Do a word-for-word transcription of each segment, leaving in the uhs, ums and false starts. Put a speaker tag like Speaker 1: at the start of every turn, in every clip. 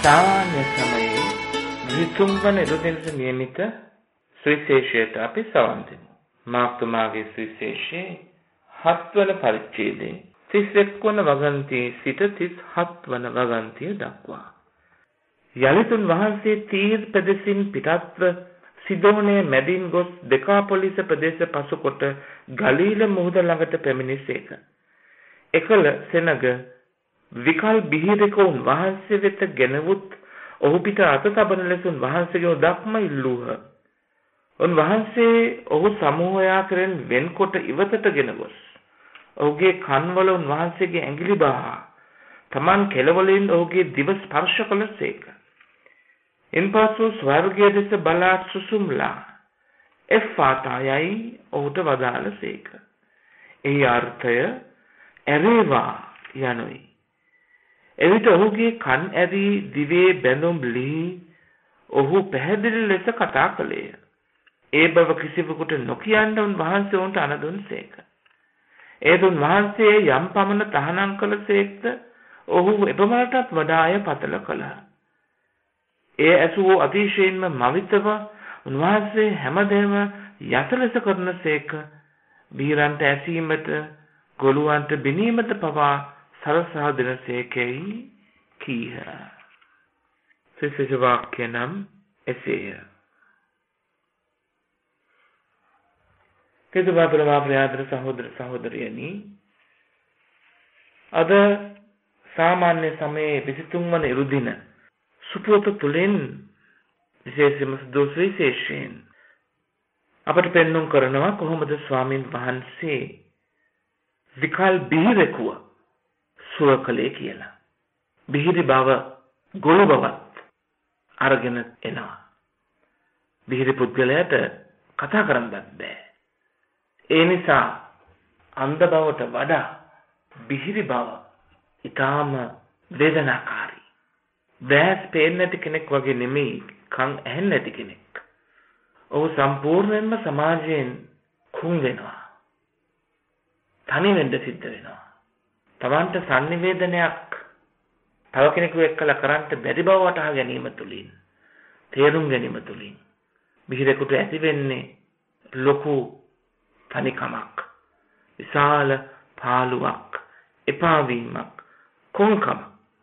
Speaker 1: සාමාන්‍ය සමයේ විතුම්බන එරුදෙනට නියමිත සුවිශේෂයට අපි සවන් දෙමු. මාක්තුමාගේ සුවිශේෂයේ හත්වන පරිච්ඡේදයේ තිස් එක් වන වගන්තියේ සිට තිස් හත් වන වගන්තිය දක්වා. යලිතුන් වහන්සේ තීර් ප්‍රදේශින් පිටත්ව සිදෝනයේ මැදින් ගොස් දෙකාපොලිස ප්‍රදේශ පසුකොට ගලීල මුහුද ළඟට පැමිණිසේක. එකල සෙනග විකල් බිහිරකෝන් වහන්සේ වෙත ගෙනවුත් ඔහු පිට අත තබන ලෙස වහන්සේගේ දක්ම ඉල්ලූහ. උන් වහන්සේ ඔහු සමූහයා කරෙන් වෙන්කොට ඉවතට ගෙන ගොස් ඔහුගේ කන්වල උන් වහන්සේගේ ඇඟිලි බා තමන් කෙළවලින් ඔහුගේ දිව ස්පර්ශ කළසේක. ඉන්පසු ස්වර්ගයේ දෙස බලා සුසුම්ලා එෆාතායයි ඔහුට වදාළසේක. ඒ අර්ථය එරේවා යනුයි. එවිට ඔහුගේ කන් ඇරි දිවේ බැඳුම් ලී ඔහු පැහැදිලි ලෙස කතා කළේය. ඒ බව කිසිවෙකුට නොකියන්න උන් වහන්සේ උන්ට අනදුන්සේක. ඒ දුන් වහන්සේ යම් පමණ තහනම් කළසේක්ද ඔහු එපමණටත් වඩා අය පතල කළා. ඒ ඇසූ අතිශයින්ම මවිතව උන්වහන්සේ හැමදේම යත ලෙස කරනසේක. බීරන්ට ඇසීමට ගොළුවන්ට බිනීමට පවා සලසා දෙනසේකැයි කීහ. සුවිශේෂ වාක්‍ය නම් එසේය. කෙතුමාපලමා ප්‍රයාදර සහෝදර සහෝදරියනි, අද සාමාන්‍ය සමයේ විසිතුන් වන ඉරුදින සුපුවත තුළින් විශේෂම සුවිශේෂයෙන් අපට පෙන්වුම් කරනවා කොහොමද ස්වාමින් වහන්සේ විකල් බිහිරකුව සුව කළේ කියලා. බිහිරි බව ගොළු බවත් අරගෙන එනවා. බිහිරි පුද්ගලයාට කතා කරන්නත් බෑ. ඒ නිසා අන්ධ බවට වඩා බිහිරි බව ඊටාම වේදනාකාරී. දැස් පේන්නේ නැති කෙනෙක් වගේ නෙමෙයි, කන් ඇහෙන්නේ නැති කෙනෙක්. ඔහු සම්පූර්ණයෙන්ම සමාජයෙන් කුම් වෙනවා. තනි වෙන්න සිද්ධ වෙනවා. තමන්ට sannivedanayak තව කෙනෙකු එක්කලා කරන්ට බැරි බව වටහා ගැනීම තුලින්, තේරුම් ගැනීම තුලින් බිහිරෙකුට ඇති වෙන්නේ ලොකු තනිකමක්, විශාල පාළුවක්, එපා වීමක්, කොන්කම.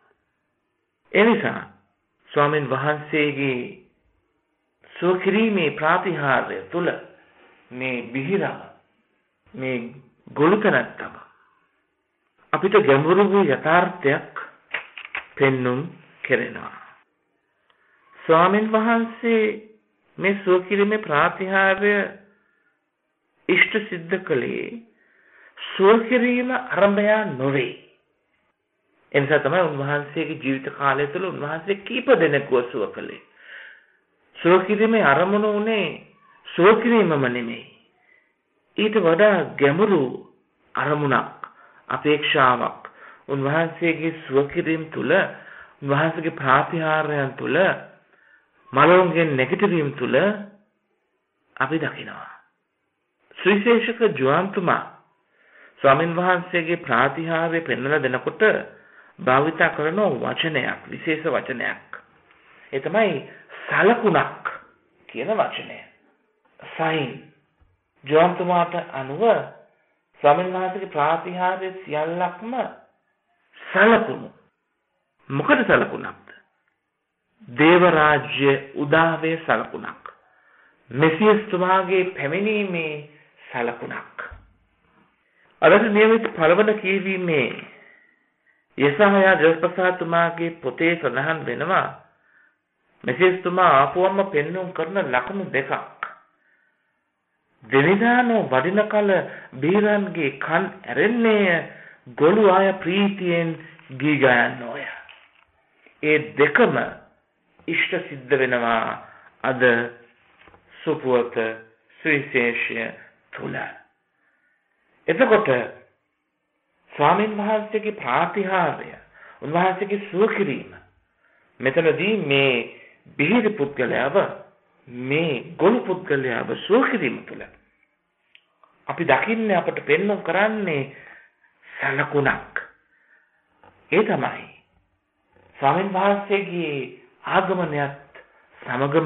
Speaker 1: එනිසා ස්වාමීන් වහන්සේගේ සුවකිරීමේ ප්‍රාතිහාර්ය තුල මේ බිහිරව, මේ ගොළුතනත්තම අපිට ගැඹුරු වූ යථාර්ථයක් පෙන්눔 කෙරෙනවා. ස්වාමීන් වහන්සේ මේ සුවකිරීමේ ප්‍රාතිහාර්ය ඉෂ්ට සිද්ධ කළේ සුවකිරීම ආරම්භය නොවේ. එනිසා තමයි උන්වහන්සේගේ ජීවිත කාලය තුළ උන්වහන්සේ කීප දෙනෙකුව සුව කළේ. සුවකිරීමේ ආරමුණ උනේ සුවකිරීමම නෙමෙයි. ඊට වඩා ගැඹුරු අරමුණක්, අපේක්ෂාවක් උන්වහන්සේගේ සුවකිරීම තුළ, උන්වහන්සේගේ ප්‍රාතිහාර්යයන් තුළ, මලෝන්ගෙන් නැගිටවීම තුළ අපි දකිනවා. සුවිශේෂක ජුවන්තුමා ස්වාමීන් වහන්සේගේ ප්‍රාතිහාර්ය පෙන්වලා දෙනකොට භාවිත කරන වචනයක්, විශේෂ වචනයක්. ඒ තමයි සලකුණක් කියන වචනය. සයින්. ජුවන්තුමාට අනුව ස්වාමීන් වහන්සේගේ ප්‍රාතිහාර්ය සියල්ලක්ම සලකුණු. මොකද සලකුණක්ද? දේව රාජ්‍ය උදාවේ සලකුණක්. මෙසියස් තුමාගේ පැමිණීමේ සලකුණක්. අදට නියමිත පළවන කියවීමේ යසහයා ජෝස්පසාතුමාගේ පොතේ සඳහන් වෙනවා මෙසියස් තුමා ආපුවම පෙන්වුම් කරන ලක්ෂණ දෙකක්. දෙනිදානෝ වඩින කල බීරන්ගේ කන් ඇරෙන්නේය ගොළු ආය ප්‍රීතියෙන් ගී ගයන්නෝය. ඒ දෙකම ඉෂ්ට සිද්ධ වෙනවා අද සුපුවත සුවිශේෂය තුල. එතකොට ස්වාමීන් වහන්සේගේ ප්‍රාතිහාර්ය, උන්වහන්සේගේ සුවකිරීම මෙතනදී මේ බිහිරි පුද්ගලයාව, මේ ගොළු පුද්ගලයාව සුවකිරීම තුල අපි දකින්නේ, අපට පෙන්වන්න කරන්නේ සලකුණක්. ඒ තමයි ස්වාමීන් වහන්සේගේ ආගමනයත් සමගම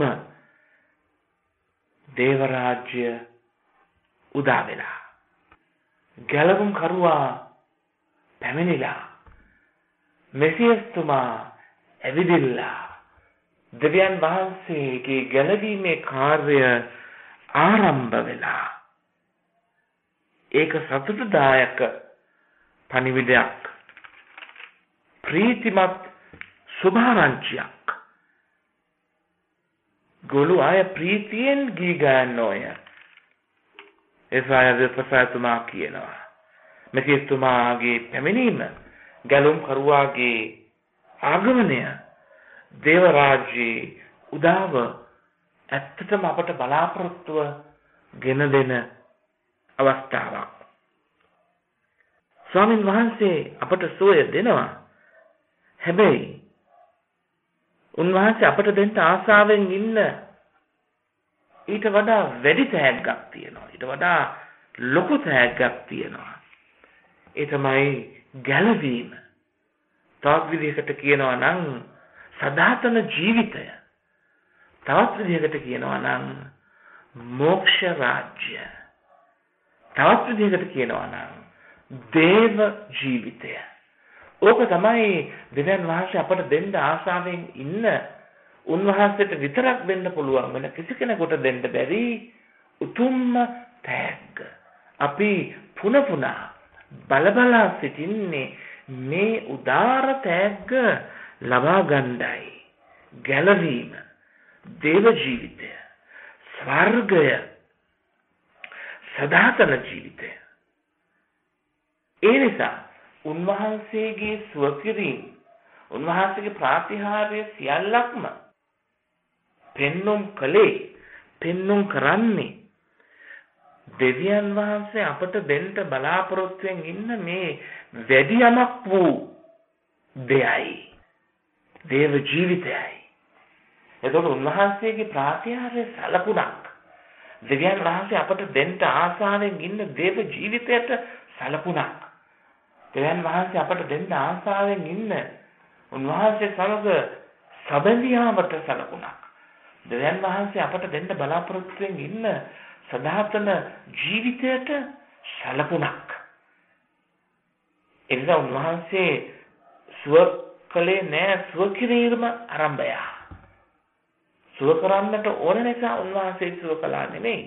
Speaker 1: දේව රාජ්‍ය උදා වෙලා ගැලවුම් කරුවා පැමිණිලා මෙසියස්තුමා ඇවිදිලා දෙවියන් වහන්සේගේ ගැලවීමේ කාර්ය ආරම්භ වෙලා ඒක සතුටුදායක පණිවිඩයක් ප්‍රීතිමත් සුභාරංචියක් ගොළු අය ප්‍රීතියෙන් ගී ගන්නෝය එසායද ප්‍රසාතුමා කියනවා මෙසියස්තුමාගේ පැමිණීම ගැලුම් කරුවාගේ ආගමනය දේව රාජ්‍යයේ උදාව ඇත්තටම අපට බලාපොරොත්තුව ගෙන දෙන අවස්ථාවක්. ස්වාමීන් වහන්සේ අපට සෝය දෙනවා. හැබැයි උන්වහන්සේ අපට දෙන්න ආසාවෙන් ඉන්න ඊට වඩා වැඩි තෑග්ගක් තියෙනවා. ඊට වඩා ලොකු තෑග්ගක් තියෙනවා. ඒ තමයි ගැලවීම. තවත් විදිහකට කියනවා නම් සදාතන ජීවිතය. තවත් විදිහකට කියනවා නම් මෝක්ෂ රාජ්‍ය. තවත් විදිහකට කියනවා නම් දේව ජීවිතය. ඕක තමයි දෙවියන් වහන්සේ අපට දෙන්න ආසාවෙන් ඉන්න උන්වහන්සේට විතරක් දෙන්න පුළුවන් වෙන කිසි කෙනෙකුට දෙන්න බැරි උතුම්ම තෑග්ග. අපි පුන පුනා බලබලා සිටින්නේ මේ උදාර තෑග්ග ලබා ගන්නයි. ගැලවීම, දේව ජීවිතය, ස්වර්ගය, සදාතන ජීවිතය. ඒ නිසා උන්වහන්සේගේ සුවකිරීම, උන්වහන්සේගේ ප්‍රාතිහාර්ය සියල්ලක්ම පෙන්눔 කළේ, පෙන්눔 කරන්නේ දෙවියන් වහන්සේ අපට දෙන්න බලාපොරොත්තුෙන් ඉන්න මේ වැඩි යමක් වූ දෙයයි. දේව ජීවිතයයි. එතකොට උන්වහන්සේගේ ප්‍රාතිහාර්ය සලකුණක්. දෙවියන් වහන්සේ අපට දෙන්න ආසාවෙන් ඉන්න දේව ජීවිතයට සලකුණක්. දෙවියන් වහන්සේ අපට දෙන්න ආසාවෙන් ඉන්න උන්වහන්සේ සමග සබැඳියාමට සලකුණක්. දෙවියන් වහන්සේ අපට දෙන්න බලාපොරොත්තුෙන් ඉන්න සදාතන ජීවිතයට සලකුණක්. එනිසා උන්වහන්සේ සුව කලේ නෑ සුව කිරීම ආරම්භය. සුව කරන්නට ඕන නිසා උන්වහන්සේ සුව කළා නෙමෙයි.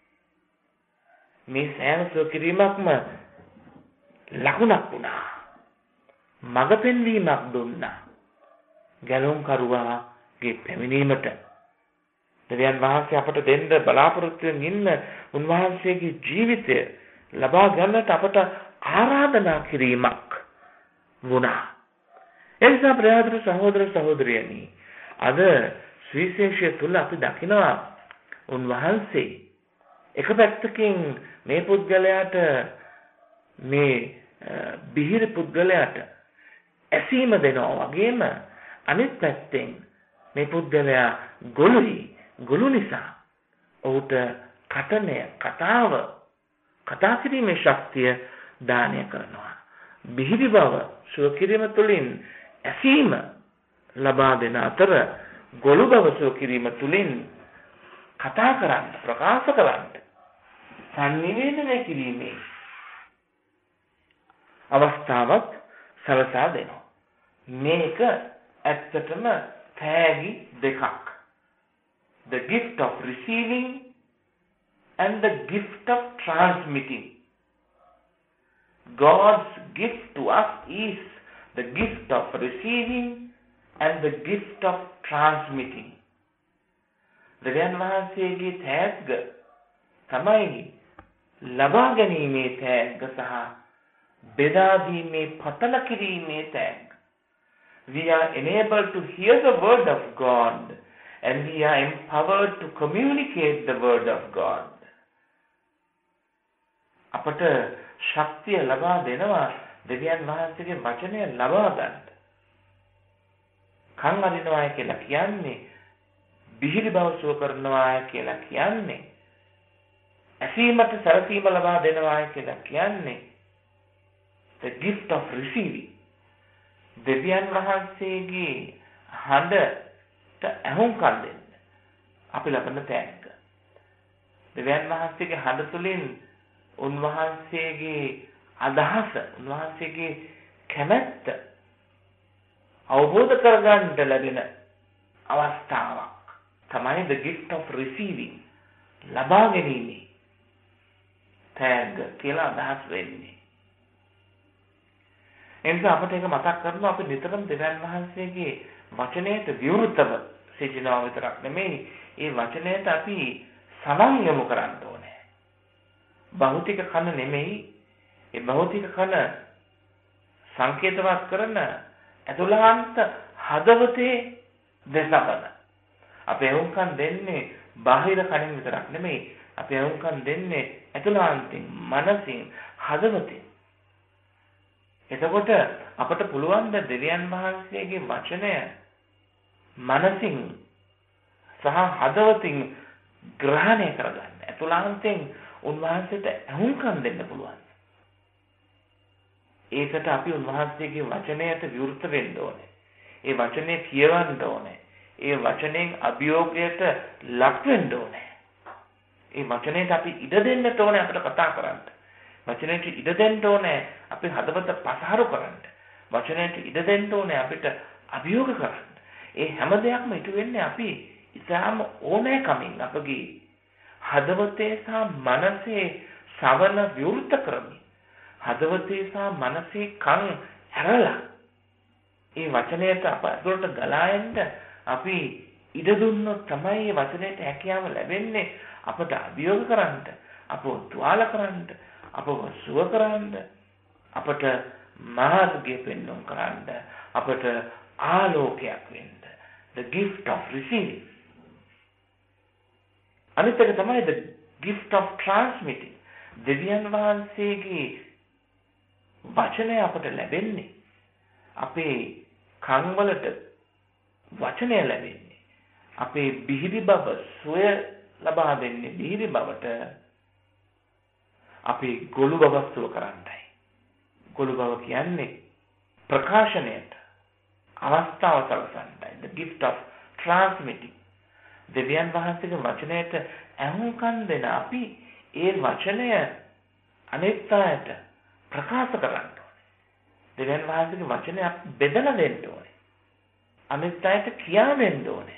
Speaker 1: මේ සෑම සුව කිරීමක්ම ලකුණක් වුණා. මඟ පෙන්වීමක් දුන්නා. ගැලුම් කරුවාගේ පැමිණීමට දෙවියන් වහන්සේ අපට දෙන්න බලාපොරොත්තු වෙන ඉන්න උන්වහන්සේගේ ජීවිතය ලබා ගන්නට අපට ආරාධනා කිරීමක් වුණා. එනිසා ප්‍රයාතර සහෝදර සහෝදරියනි, අද සුවිශේෂය තුල අපි දකිනවා උන්වහන්සේ එක පැත්තකින් මේ පුද්ගලයාට මේ බිහිරි පුද්ගලයාට ඇසීම දෙනවා වගේම අනිත් පැත්තෙන් මේ පුද්ගලයා ගොළුයි. ගොළු නිසා ඔහුට කතනය කතාව කතා කිරීමේ ශක්තිය දානය කරනවා. බිහිරි බව සුව කිරීම තුළින් ඇසීම ලබා දෙන අතර ගොළු බව සුව කිරීම තුළින් කතා කරන්න, ප්‍රකාශ කරන්න, සංනිවේදනය කිරීමේ අවස්ථාවක් සලසා දෙනවා. මේක ඇත්තටම තෑගි දෙකක්. The gift of receiving and the gift of transmitting. God's gift to us is the gift of receiving and the gift of transmitting. දෙවියන් වහන්සේගේ තෑග්ග තමයි ලබා ගැනීමේ තෑග්ග සහ බෙදා දීමේ පතල කිරීමේ තෑග්ග. We are enabled to hear the word of God and we are empowered to communicate the word of God. අපට ශක්තිය ලබා දෙනවා දෙවියන් වහන්සේගේ වචනය ලබා ගන්න. කන් අරිනවා කියලා කියන්නේ බිහිරි බව සුව කරනවා කියලා කියන්නේ ඇසීමට සැලසීම ලබා දෙනවා කියලා කියන්නේ the gift of receiving. දෙවියන් වහන්සේගේ හඬට ඇහුම්කන් දෙන්න අපි ලබන තෑග්ග. දෙවියන් වහන්සේගේ හඬ තුළින් උන්වහන්සේගේ අදහස, උන්වහන්සේගේ කැමැත්ත අවබෝධ කරගන්න ලැබෙන අවස්ථාවක් තමයි the gift of receiving, ලබා ගැනීමේ තෑග්ග කියලා අදහස් වෙන්නේ. එනිසා අපිට ඒක මතක් කරනවා අපි නිතරම දෙවියන් වහන්සේගේ වචනයට විවෘතව සිටිනවා විතරක් නෙමෙයි, ඒ වචනයට අපි සමන් යොමු කරන්න ඕනේ. භෞතික කන නෙමෙයි, ඒ භෞතික කන සංකේතවත් කරන අතුලාන්ත හදවතේ දෙසබන. අපි එවුන්කන් දෙන්නේ බාහිර කනින් විතරක් නෙමෙයි, අපි එවුන්කන් දෙන්නේ අතුලාන්තින්, මනසින්, හදවතින්. එතකොට අපට පුළුවන් ද දෙවියන් වහන්සේගේ වචනය මනසින් සහ හදවතින් ග්‍රහණය කරගන්න. අතුලාන්තයෙන් උන්වහන්සේට අහුම්කම් දෙන්න පුළුවන්. ඒකට අපි උන්වහන්සේගේ වචනයට විවෘත වෙන්න ඕනේ. ඒ වචනේ කියවන්න ඕනේ. ඒ වචනෙන් අභියෝගයට ලක් වෙන්න ඕනේ. ඒ වචනේට අපි ඉඩ දෙන්න ඕනේ අපිට කතා කරන්න. වචනේට ඉඩ දෙන්න ඕනේ අපි හදවත පසහරු කරන්න. වචනේට ඉඩ දෙන්න ඕනේ අපිට අභියෝග කරන්න. ඒ හැම දෙයක්ම ඉටු වෙන්නේ අපි ඉතාම ඕනෑකමින් අපගේ හදවතේ සහ මනසේ සවන විවෘත කරමින්, හදවතේ සහ මනසේ කන් ඇරලා ඒ වචනයට අප ඇතුළට ගලා එන්න අපි ඉඩ දුන්නොත් තමයි මේ වචනයට හැකියාව ලැබෙන්නේ අපට අභියෝග කරන්න, අපව තුවාල කරන්න, අපව සුව කරන්න, අපට මාර්ගය පෙන්වන්න කරන්න, අපට ආලෝකයක් වෙන්න. The gift of receiving. අනිත් එක තමයි the gift of transmitting. දෙවියන් වහන්සේගේ වචනය අපට ලැබෙන්නේ අපේ කන් වලට වචනය ලැබෙන්නේ අපේ බිහිරි බව සොය ලබා දෙන්නේ බිහිරි බවට අපේ ගොළු බව සුව කරන්නයි. ගොළු බව කියන්නේ ප්‍රකාශනයට අවස්ථාව සලසන්නයි. The gift of transmitting. දෙවියන් වහන්සේගේ වචනයට ඇහුම්කන් දෙන අපි ඒ වචනය අනිත් අයට ප්‍රකාශ කරන්න ඕනේ. දෙවියන් වහන්සේගේ වචනය බෙදලා දෙන්න ඕනේ. අනිත් අයට කියා දෙන්න ඕනේ.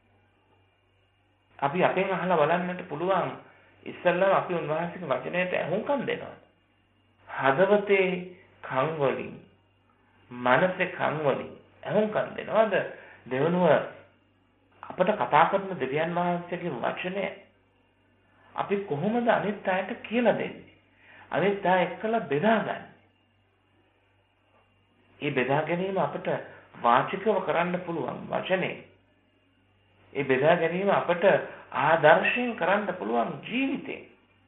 Speaker 1: අපි අපෙන් අහලා බලන්නට පුළුවන් ඉස්සෙල්ලාම අපි උන්වහන්සේගේ වචනයට ඇහුම්කන් දෙනවා. හදවතේ කන් වලින්, මනසේ කන් වලින් ඇහුම්කන් දෙනවාද? දෙවනුව අපට කතා කරන දෙවියන් වහන්සේගේ වචනය අපි කොහොමද අනිත් අයට කියලා දෙන්නේ? අනිත් අය එක්කලා බෙදාගන්නේ. මේ බෙදා ගැනීම අපට වාචිකව කරන්න පුළුවන් වචනේ. ඒ බෙදා ගැනීම අපට ආදර්ශයෙන් කරන්න පුළුවන් ජීවිතේ.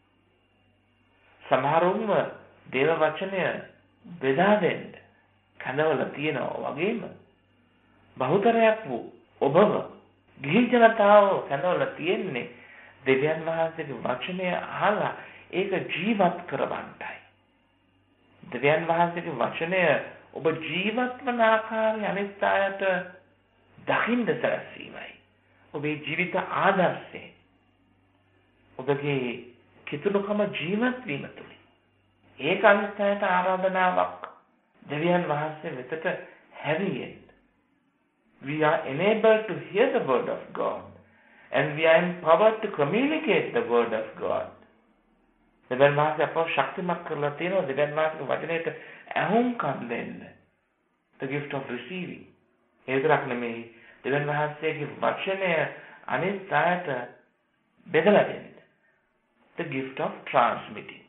Speaker 1: සමහරුන්ව දේව වචනය බෙදා දෙන්න කනවල තියනවා වගේම බහුතරයක් වූ ඔබව ගිහි ජනතාව කනවල තියෙන්නේ දෙවියන් වහන්සේගේ වචනය අහලා ඒක ජීවත් කරවන්නයි. දෙවියන් වහන්සේගේ වචනය ඔබ ජීවත් වන ආකාරය අනිත් අයට දකින්න සැලසීමයි. ඔබේ ජීවිත ආදර්ශය, ඔබගේ කිතුනුකම ජීවත් වීම තුළින් ඒක අනිත් අයට ආරාධනාවක් දෙවියන් වහන්සේ වෙතට හැරියෙන්. We are enabled to hear the word of God and we are empowered to communicate the word of God. දෙවියන් වහන්සේ අපව ශක්තිමත් කරලා තියෙනවා දෙවියන් වහන්සේගේ වචනයට ඇහුම්කන් දෙන්න. The gift of receiving. ඒ විතරක් නෙමෙයි දෙවියන් වහන්සේගේ වචනය අනිත් අයට බෙදලා දෙන්න. The gift of transmitting.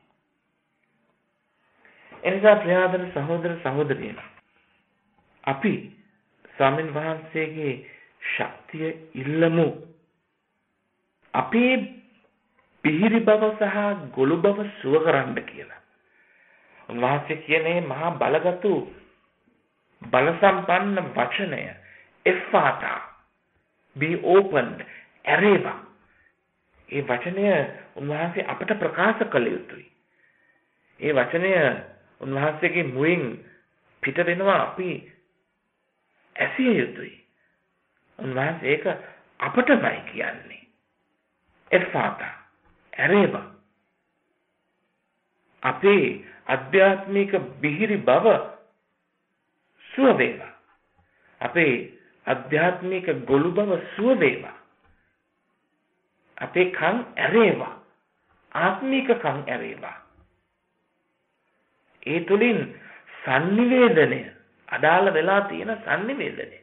Speaker 1: එනිසා ප්‍රියාදර සහෝදර සහෝදරියනි, අපි ස්වාමීන් වහන්සේගේ ශක්තිය ඉල්ලමු. අපේ පිහිරි බව සහ ගොළු බව සුව කරන්න කියලා. උන්වහන්සේ කියන්නේ මහා බලගතු බල සම්පන්න වචනය එෆාතා, be opened, ඇරේවා. ඒ වචනය උන්වහන්සේ අපට ප්‍රකාශ කළ යුතුයි. ඒ වචනය උන්වහන්සේගේ මුවින් පිට වෙනවා අපි ඇසිය යුතුයි. උන්වහන්සේ ඒක අපටමයි කියන්නේ. එෆාතා ඇරේවා. අපේ අධ්‍යාත්මික බිහිරි බව සුව වේවා. අපේ අධ්‍යාත්මික ගොළු බව සුව වේවා. අපේ කන් ඇරේවා. ආත්මික කන් ඇරේවා. ඒ තුලින් sannivedana අදාළ වෙලා තියෙන sannivedana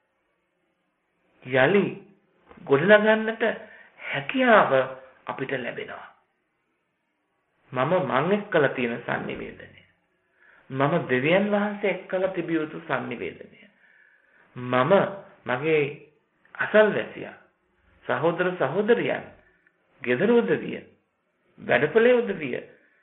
Speaker 1: යලි ගොඩනගන්නට හැකියාව අපිට ලැබෙනවා. මම මං එක්කලා තියෙන sannivedana. මම දෙවියන් වහන්සේ එක්කලා තිබිය යුතු sannivedana. මම මගේ අසල්වැසියා සහෝදර සහෝදරියන් ගෙදර උදවිය වැඩපොළේ උදවිය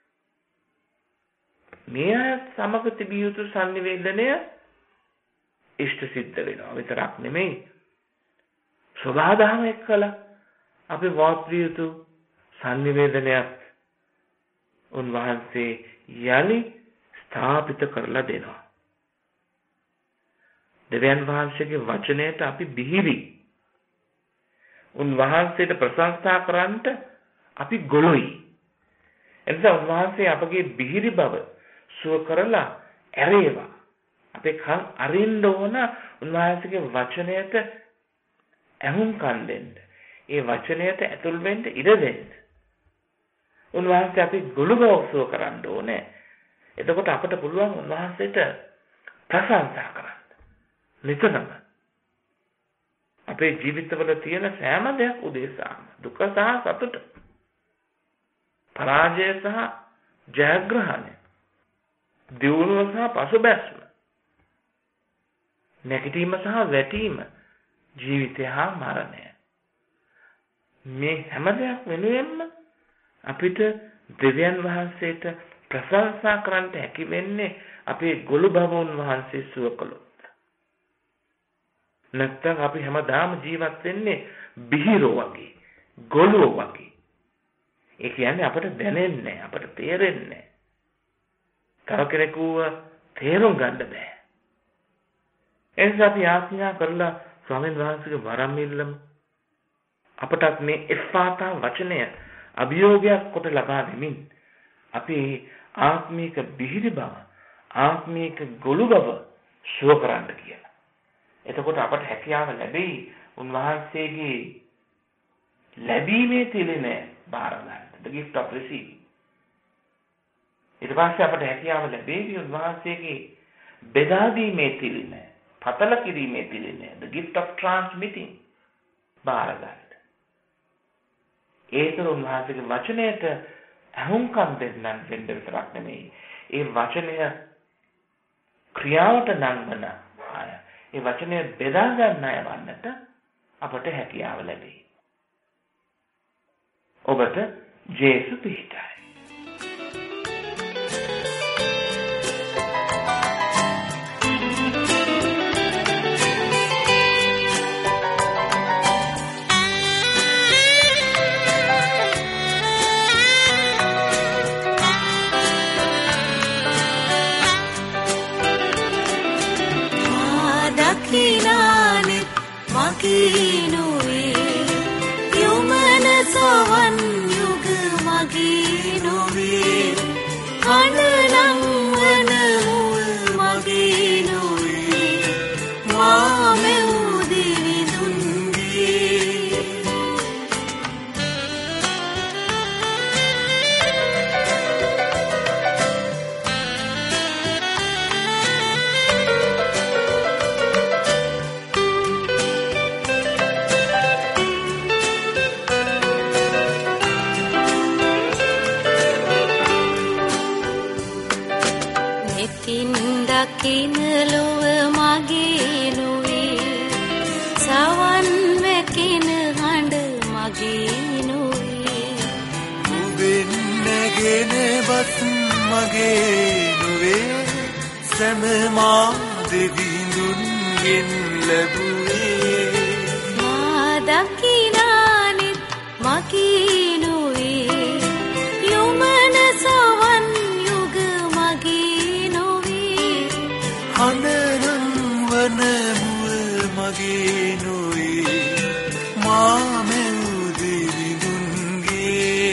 Speaker 1: මේ සමග තිබිය යුතු sannivedana ඉෂ්ට සිද්ධ වෙනවා විතරක් නෙමෙයි සබාධම එක්කලා අපි වාත්‍රිය යුතු sannivedanaයක් උන්වහන්සේ යලි ස්ථාපිත කරලා දෙනවා. දෙවියන් වහන්සේගේ වචනයට අපි බිහිවි. උන්වහන්සේට ප්‍රශංසා කරන්නට අපි ගොළුයි. එනිසා උන්වහන්සේ අපගේ බිහිරි බව සුව කරලා ඇරේවා. අපේ කන් අරින්න ඕන උන්වහන්සේගේ වචනයට ඇහුම්කන් දෙන්න. ඒ වචනයට ඇතුල් වෙන්න ඉඩ දෙන්න. උන්වහන්සේ අපි ගොළු බව සුව කරන්න ඕනේ. එතකොට අපට පුළුවන් උන්වහන්සේට ප්‍රශංසා කරන්න. නිතරම අපේ ජීවිතවල තියෙන සෑම දෙයක් උදෙසාම දුක සහ සතුට පරාජය සහ ජයග්‍රහණය දියුණුව සහ පසුබැස්ම නැගිටීම සහ වැටීම ජීවිතය හා මරණය මේ හැම දෙයක් වෙනුවෙන්ම අපිට දෙවියන් වහන්සේට ප්‍රශංසා කරන්නට හැකි වෙන්නේ අපේ ගොළු බවුන් වහන්සේ සුව කළොත්. නැත්නම් අපි හැමදාම ජීවත් වෙන්නේ බිහිරෝ වගේ, ගොළුෝ වගේ. ඒ කියන්නේ අපට දැනෙන්නේ නැහැ, අපට තේරෙන්නේ නැහැ. තව කෙනෙකුව තේරුම් ගන්න බෑ. එනිසා අපි ආඥා කරලා ස්වාමීන් වහන්සේගේ වරම් ඉල්ලමු. අපටත් මේ එෆාතා වචනය අභියෝගයක් කොට ලබා දෙමින් අපි ආත්මික බිහිරි බව, ආත්මික ගොළු බව සුව කරන්න කියලා. එතකොට අපට හැකියාව ලැබෙයි උන්වහන්සේගේ ලැබීමේ තිලින බාර ගන්න. The gift of receiving. ඊට පස්සේ අපට හැකියාව ලැබෙයි උන්වහන්සේගේ බෙදා දීමේ තිලින, පතල කිරීමේ Thilina, the gift of transmitting බාර ගන්න. ඒතර උන්වහන්සේගේ වචනයට අහුම්කම් දෙන්නන් වෙන්න විතරක් නෙමෙයි. ඒ වචනය ක්‍රියාවට නංවන අය, ඒ වචනය බෙදා ගන්න අය වන්නට අපට හැකියාව ලැබෙයි. ඔබට ජේසු පිහිටයි.
Speaker 2: Hana මගේ නොවේ මා මෙව්දිවිඳුන්ගේ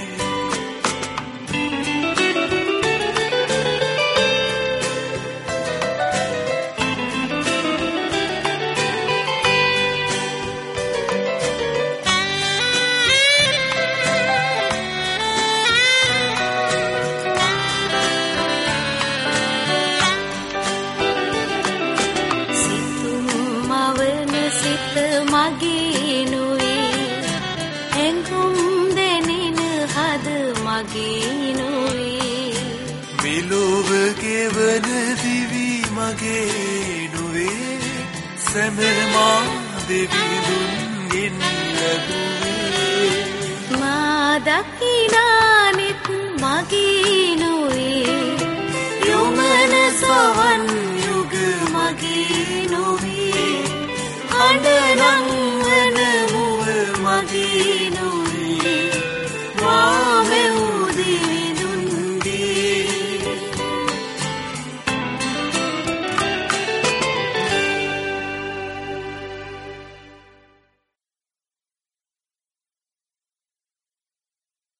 Speaker 2: මෙලොව ගෙවන දිවි මගේ නොවේ සැම මා දෙවිඳුන්ගෙන් ලැබුවේ
Speaker 3: මා දකිනා